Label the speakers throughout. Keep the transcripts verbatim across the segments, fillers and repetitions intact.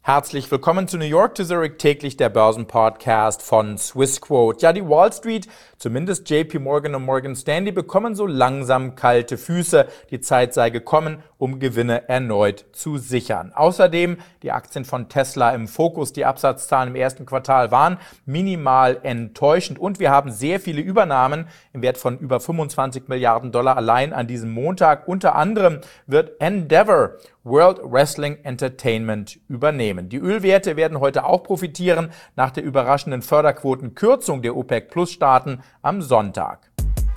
Speaker 1: Herzlich willkommen zu New York to Zurich, täglich der Börsenpodcast von Swissquote. Ja, die Wall Street, zumindest J P Morgan und Morgan Stanley, bekommen so langsam kalte Füße. Die Zeit sei gekommen, um Gewinne erneut zu sichern. Außerdem die Aktien von Tesla im Fokus. Die Absatzzahlen im ersten Quartal waren minimal enttäuschend und wir haben sehr viele Übernahmen im Wert von über fünfundzwanzig Milliarden Dollar allein an diesem Montag. Unter anderem wird Endeavor World Wrestling Entertainment übernehmen. Die Ölwerte werden heute auch profitieren nach der überraschenden Förderquotenkürzung der OPEC-Plus-Staaten am Sonntag.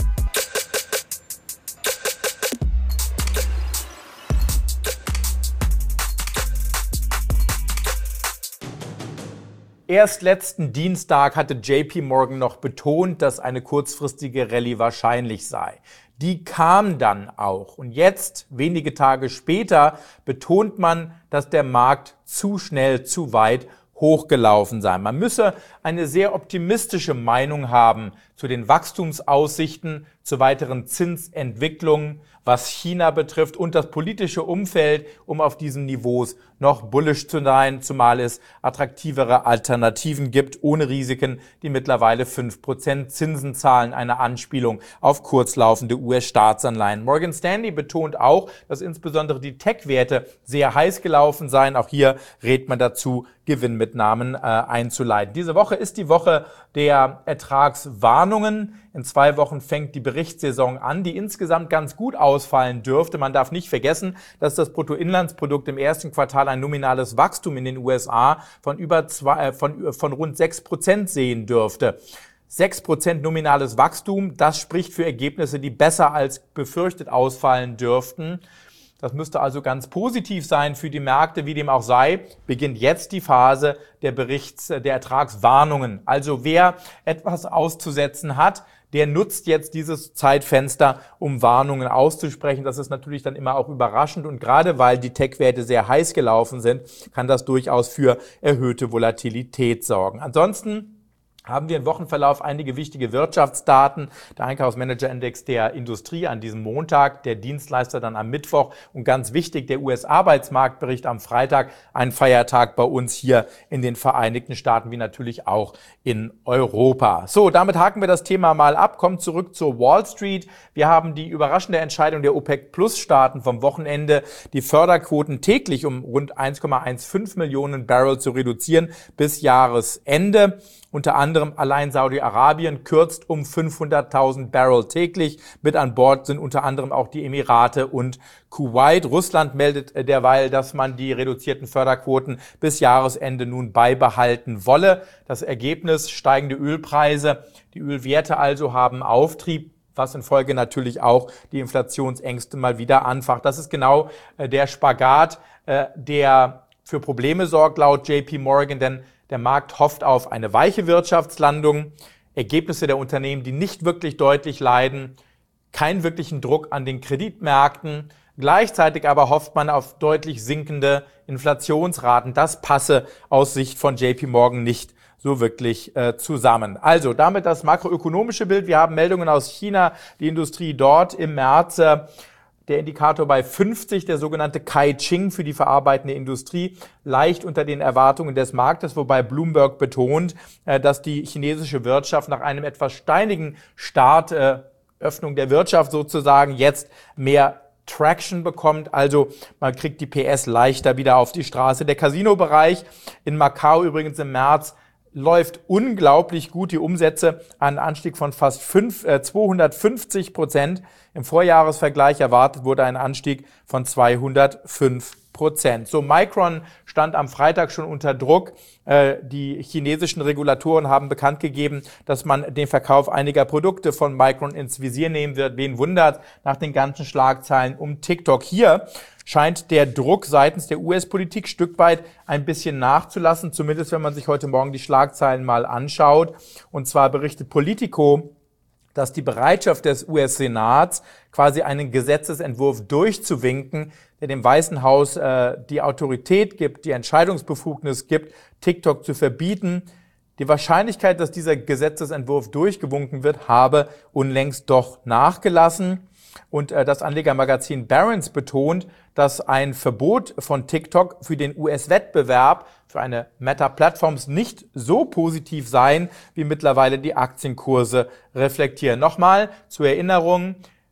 Speaker 1: Erst letzten Dienstag hatte J P Morgan noch betont, dass eine kurzfristige Rallye wahrscheinlich sei. Die kam dann auch. Und jetzt, wenige Tage später, betont man, dass der Markt zu schnell, zu weit hochgelaufen sei. Man müsse eine sehr optimistische Meinung haben zu den Wachstumsaussichten, zu weiteren Zinsentwicklungen, was China betrifft und das politische Umfeld, um auf diesen Niveaus noch bullish zu sein, zumal es attraktivere Alternativen gibt, ohne Risiken, die mittlerweile fünf Prozent Zinsen zahlen, eine Anspielung auf kurzlaufende U S-Staatsanleihen. Morgan Stanley betont auch, dass insbesondere die Tech-Werte sehr heiß gelaufen seien. Auch hier rät man dazu, Gewinnmitnahmen äh, einzuleiten. Diese Woche ist die Woche der Ertragswarnungen. In zwei Wochen fängt die Berichtssaison an, die insgesamt ganz gut ausfallen dürfte. Man darf nicht vergessen, dass das Bruttoinlandsprodukt im ersten Quartal ein nominales Wachstum in den U S A von über zwei, äh, von, von rund sechs Prozent sehen dürfte. sechs Prozent nominales Wachstum, das spricht für Ergebnisse, die besser als befürchtet ausfallen dürften. Das müsste also ganz positiv sein für die Märkte, wie dem auch sei, beginnt jetzt die Phase der Berichts-, der Ertragswarnungen. Also wer etwas auszusetzen hat, der nutzt jetzt dieses Zeitfenster, um Warnungen auszusprechen. Das ist natürlich dann immer auch überraschend und gerade weil die Tech-Werte sehr heiß gelaufen sind, kann das durchaus für erhöhte Volatilität sorgen. Ansonsten haben wir im Wochenverlauf einige wichtige Wirtschaftsdaten. Der Einkaufsmanager-Index der Industrie an diesem Montag, der Dienstleister dann am Mittwoch und ganz wichtig, der U S-Arbeitsmarktbericht am Freitag, ein Feiertag bei uns hier in den Vereinigten Staaten, wie natürlich auch in Europa. So, damit haken wir das Thema mal ab, kommen zurück zur Wall Street. Wir haben die überraschende Entscheidung der OPEC-Plus-Staaten vom Wochenende, die Förderquoten täglich um rund eins Komma fünfzehn Millionen Barrel zu reduzieren bis Jahresende. Unter anderem allein Saudi-Arabien kürzt um fünfhunderttausend Barrel täglich. Mit an Bord sind unter anderem auch die Emirate und Kuwait. Russland meldet derweil, dass man die reduzierten Förderquoten bis Jahresende nun beibehalten wolle. Das Ergebnis: steigende Ölpreise. Die Ölwerte also haben Auftrieb, was in Folge natürlich auch die Inflationsängste mal wieder anfacht. Das ist genau der Spagat, der für Probleme sorgt laut J P Morgan, denn der Markt hofft auf eine weiche Wirtschaftslandung, Ergebnisse der Unternehmen, die nicht wirklich deutlich leiden, keinen wirklichen Druck an den Kreditmärkten. Gleichzeitig aber hofft man auf deutlich sinkende Inflationsraten. Das passe aus Sicht von J P Morgan nicht so wirklich äh, zusammen. Also damit das makroökonomische Bild. Wir haben Meldungen aus China, die Industrie dort im März. Äh, Der Indikator bei fünfzig, der sogenannte Caixin für die verarbeitende Industrie, leicht unter den Erwartungen des Marktes, wobei Bloomberg betont, dass die chinesische Wirtschaft nach einem etwas steinigen Start, äh, Öffnung der Wirtschaft sozusagen, jetzt mehr Traction bekommt. Also man kriegt die P S leichter wieder auf die Straße. Der Casino-Bereich in Macau übrigens im März läuft unglaublich gut, die Umsätze an Anstieg von fast fünf, äh, zweihundertfünfzig Prozent. Im Vorjahresvergleich erwartet wurde ein Anstieg von zweihundertfünf Prozent. So, Micron stand am Freitag schon unter Druck. Äh, die chinesischen Regulatoren haben bekannt gegeben, dass man den Verkauf einiger Produkte von Micron ins Visier nehmen wird. Wen wundert nach den ganzen Schlagzeilen um TikTok? Hier scheint der Druck seitens der U S-Politik Stück weit ein bisschen nachzulassen, zumindest wenn man sich heute Morgen die Schlagzeilen mal anschaut. Und zwar berichtet Politico, dass die Bereitschaft des U S-Senats, quasi einen Gesetzesentwurf durchzuwinken, der dem Weißen Haus äh, die Autorität gibt, die Entscheidungsbefugnis gibt, TikTok zu verbieten, die Wahrscheinlichkeit, dass dieser Gesetzesentwurf durchgewunken wird, habe unlängst doch nachgelassen. Und äh, das Anlegermagazin Barron's betont, dass ein Verbot von TikTok für den U S-Wettbewerb für eine Meta-Plattforms nicht so positiv seien, wie mittlerweile die Aktienkurse reflektieren. Nochmal zur Erinnerung,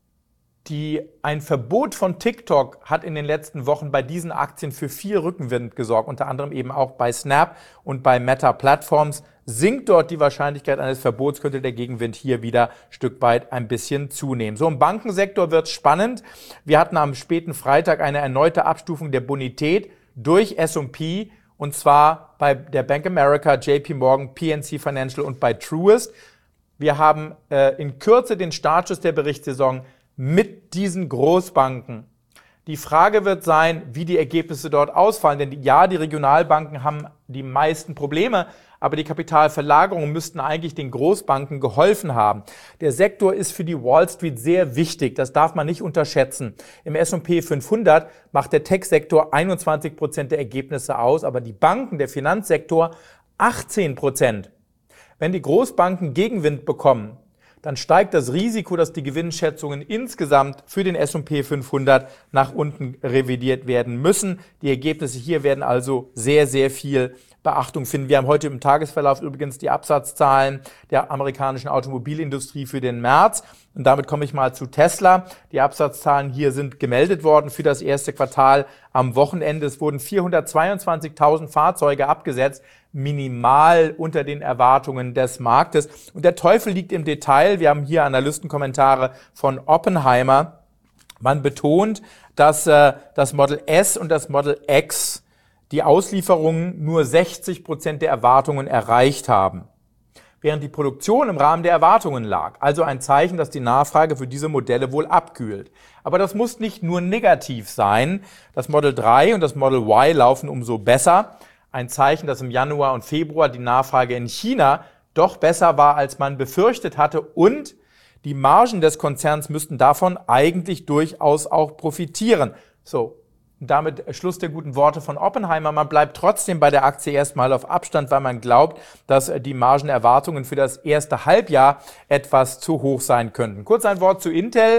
Speaker 1: die, ein Verbot von TikTok hat in den letzten Wochen bei diesen Aktien für viel Rückenwind gesorgt, unter anderem eben auch bei Snap und bei Meta Platforms. Sinkt dort die Wahrscheinlichkeit eines Verbots, könnte der Gegenwind hier wieder ein Stück weit ein bisschen zunehmen. So, im Bankensektor wird es spannend. Wir hatten am späten Freitag eine erneute Abstufung der Bonität durch S und P, und zwar bei der Bank America, J P Morgan, P N C Financial und bei Truist. Wir haben äh, in Kürze den Startschuss der Berichtssaison mit diesen Großbanken. Die Frage wird sein, wie die Ergebnisse dort ausfallen, denn die, ja, die Regionalbanken haben die meisten Probleme, aber die Kapitalverlagerungen müssten eigentlich den Großbanken geholfen haben. Der Sektor ist für die Wall Street sehr wichtig, das darf man nicht unterschätzen. Im S und P fünfhundert macht der Tech-Sektor einundzwanzig Prozent der Ergebnisse aus, aber die Banken, der Finanzsektor achtzehn Prozent. Wenn die Großbanken Gegenwind bekommen, dann steigt das Risiko, dass die Gewinnschätzungen insgesamt für den S und P fünfhundert nach unten revidiert werden müssen. Die Ergebnisse hier werden also sehr, sehr viel Beachtung finden. Wir haben heute im Tagesverlauf übrigens die Absatzzahlen der amerikanischen Automobilindustrie für den März. Und damit komme ich mal zu Tesla. Die Absatzzahlen hier sind gemeldet worden für das erste Quartal am Wochenende. Es wurden vierhundertzweiundzwanzigtausend Fahrzeuge abgesetzt, minimal unter den Erwartungen des Marktes. Und der Teufel liegt im Detail. Wir haben hier Analystenkommentare von Oppenheimer. Man betont, dass äh, das Model S und das Model X die Auslieferungen nur sechzig Prozent der Erwartungen erreicht haben, während die Produktion im Rahmen der Erwartungen lag. Also ein Zeichen, dass die Nachfrage für diese Modelle wohl abkühlt. Aber das muss nicht nur negativ sein. Das Model drei und das Model Y laufen umso besser. Ein Zeichen, dass im Januar und Februar die Nachfrage in China doch besser war, als man befürchtet hatte. Und die Margen des Konzerns müssten davon eigentlich durchaus auch profitieren. So. Und damit Schluss der guten Worte von Oppenheimer. Man bleibt trotzdem bei der Aktie erstmal auf Abstand, weil man glaubt, dass die Margenerwartungen für das erste Halbjahr etwas zu hoch sein könnten. Kurz ein Wort zu Intel.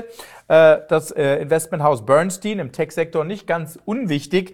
Speaker 1: Das Investmenthaus Bernstein im Tech-Sektor, nicht ganz unwichtig,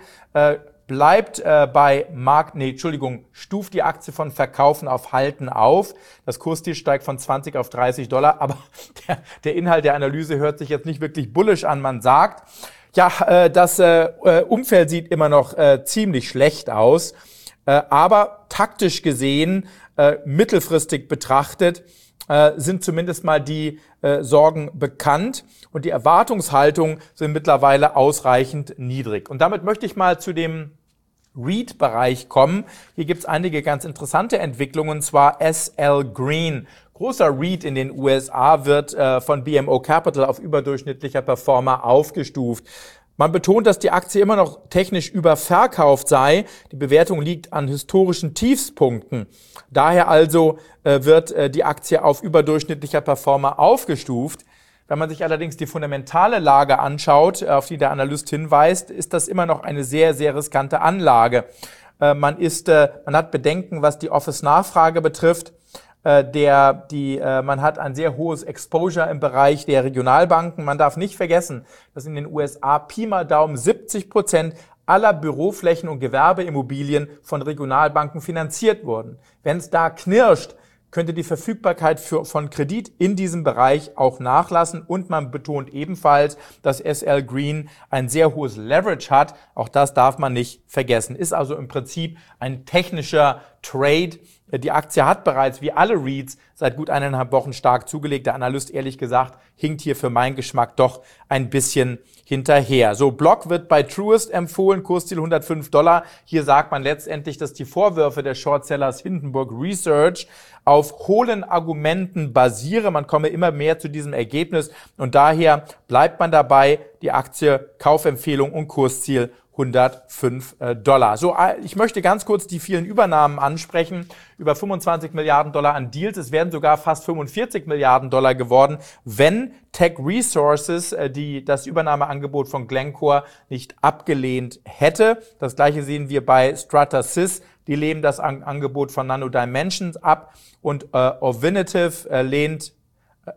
Speaker 1: bleibt äh, bei Markt, nee, Entschuldigung, stuft die Aktie von Verkaufen auf Halten auf. Das Kursziel steigt von zwanzig auf dreißig Dollar, aber der, der Inhalt der Analyse hört sich jetzt nicht wirklich bullish an. Man sagt, ja, äh, das äh, Umfeld sieht immer noch äh, ziemlich schlecht aus, äh, aber taktisch gesehen, äh, mittelfristig betrachtet, äh, sind zumindest mal die äh, Sorgen bekannt und die Erwartungshaltungen sind mittlerweile ausreichend niedrig. Und damit möchte ich mal zu dem REIT-Bereich kommen. Hier gibt es einige ganz interessante Entwicklungen, und zwar S L Green. Großer REIT in den U S A wird äh, von B M O Capital auf überdurchschnittlicher Performer aufgestuft. Man betont, dass die Aktie immer noch technisch überverkauft sei. Die Bewertung liegt an historischen Tiefspunkten. Daher also äh, wird äh, die Aktie auf überdurchschnittlicher Performer aufgestuft. Wenn man sich allerdings die fundamentale Lage anschaut, auf die der Analyst hinweist, ist das immer noch eine sehr, sehr riskante Anlage. Äh, man ist, äh, man hat Bedenken, was die Office-Nachfrage betrifft. Äh, der, die, äh, man hat ein sehr hohes Exposure im Bereich der Regionalbanken. Man darf nicht vergessen, dass in den U S A Pi mal Daumen siebzig Prozent aller Büroflächen und Gewerbeimmobilien von Regionalbanken finanziert wurden. Wenn es da knirscht, könnte die Verfügbarkeit für, von Kredit in diesem Bereich auch nachlassen. Und man betont ebenfalls, dass S L Green ein sehr hohes Leverage hat. Auch das darf man nicht vergessen. Ist also im Prinzip ein technischer Trade. Die Aktie hat bereits, wie alle REITs, seit gut eineinhalb Wochen stark zugelegt. Der Analyst, ehrlich gesagt, hinkt hier für meinen Geschmack doch ein bisschen hinterher. So, Block wird bei Truist empfohlen, Kursziel hundertfünf Dollar. Hier sagt man letztendlich, dass die Vorwürfe des Shortsellers Hindenburg Research auf hohlen Argumenten basieren. Man komme immer mehr zu diesem Ergebnis und daher bleibt man dabei, die Aktie, Kaufempfehlung und Kursziel hundertfünf Dollar. So, ich möchte ganz kurz die vielen Übernahmen ansprechen. Über fünfundzwanzig Milliarden Dollar an Deals. Es werden sogar fast fünfundvierzig Milliarden Dollar geworden, wenn Tech Resources die, das Übernahmeangebot von Glencore nicht abgelehnt hätte. Das gleiche sehen wir bei Stratasys. Die lehnen das An- Angebot von Nano Dimensions ab und äh, Ovinative äh, lehnt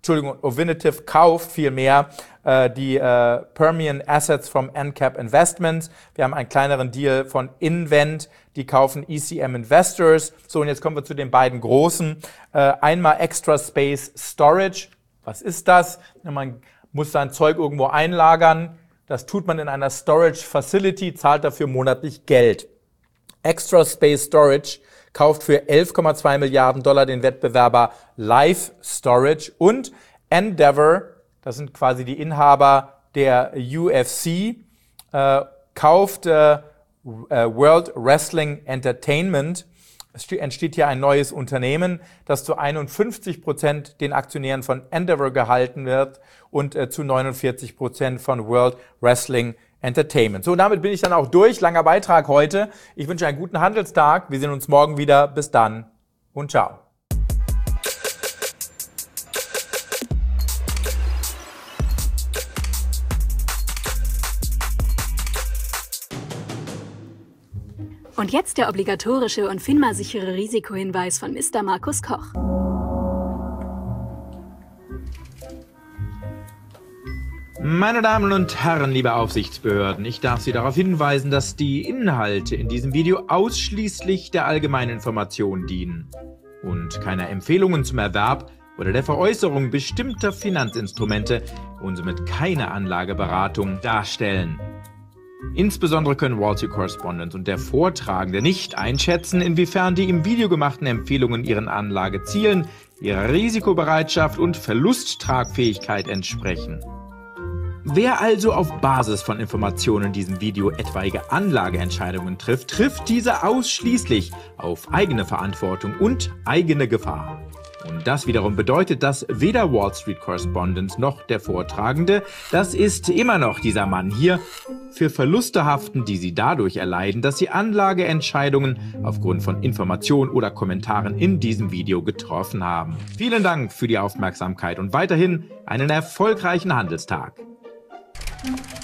Speaker 1: Entschuldigung, Ovinativ kauft vielmehr äh, die äh, Permian Assets vom N C A P Investments. Wir haben einen kleineren Deal von Invent, die kaufen E C M Investors. So, und jetzt kommen wir zu den beiden großen. Äh, einmal Extra Space Storage. Was ist das? Man muss sein Zeug irgendwo einlagern. Das tut man in einer Storage Facility, zahlt dafür monatlich Geld. Extra Space Storage kauft für elf Komma zwei Milliarden Dollar den Wettbewerber Live Storage, und Endeavor, das sind quasi die Inhaber der U F C, äh, kauft äh, World Wrestling Entertainment. Es entsteht hier ein neues Unternehmen, das zu einundfünfzig Prozent den Aktionären von Endeavor gehalten wird und äh, zu neunundvierzig Prozent von World Wrestling Entertainment. So, damit bin ich dann auch durch. Langer Beitrag heute. Ich wünsche einen guten Handelstag. Wir sehen uns morgen wieder. Bis dann und ciao.
Speaker 2: Und jetzt der obligatorische und FINMA-sichere Risikohinweis von Mister Markus Koch.
Speaker 3: Meine Damen und Herren, liebe Aufsichtsbehörden, ich darf Sie darauf hinweisen, dass die Inhalte in diesem Video ausschließlich der allgemeinen Information dienen und keine Empfehlungen zum Erwerb oder der Veräußerung bestimmter Finanzinstrumente und somit keine Anlageberatung darstellen. Insbesondere können Wall Street Correspondent und der Vortragende nicht einschätzen, inwiefern die im Video gemachten Empfehlungen ihren Anlagezielen, ihrer Risikobereitschaft und Verlusttragfähigkeit entsprechen. Wer also auf Basis von Informationen in diesem Video etwaige Anlageentscheidungen trifft, trifft diese ausschließlich auf eigene Verantwortung und eigene Gefahr. Und das wiederum bedeutet, dass weder Wall Street Correspondent noch der Vortragende, das ist immer noch dieser Mann hier, für Verluste haften, die sie dadurch erleiden, dass sie Anlageentscheidungen aufgrund von Informationen oder Kommentaren in diesem Video getroffen haben. Vielen Dank für die Aufmerksamkeit und weiterhin einen erfolgreichen Handelstag.
Speaker 2: Thank you.